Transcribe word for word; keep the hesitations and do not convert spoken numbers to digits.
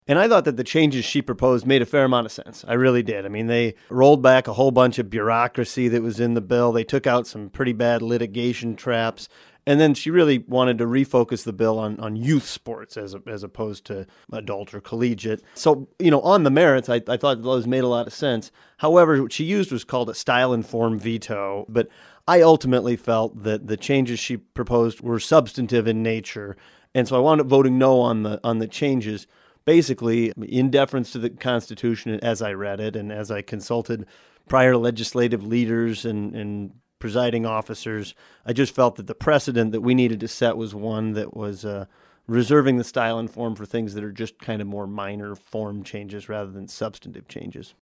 And I thought that the changes she proposed made a fair amount of sense. I really did. I mean, they rolled back a whole bunch of bureaucracy that was in the bill. They took out some pretty bad litigation traps. And then she really wanted to refocus the bill on, on youth sports as as opposed to adult or collegiate. So, you know, on the merits, I, I thought those made a lot of sense. However, what she used was called a style-informed veto. But I ultimately felt that the changes she proposed were substantive in nature. And so I wound up voting no on the on the changes, basically in deference to the Constitution as I read it and as I consulted prior legislative leaders and, and presiding officers. I just felt that the precedent that we needed to set was one that was uh, reserving the style and form for things that are just kind of more minor form changes rather than substantive changes.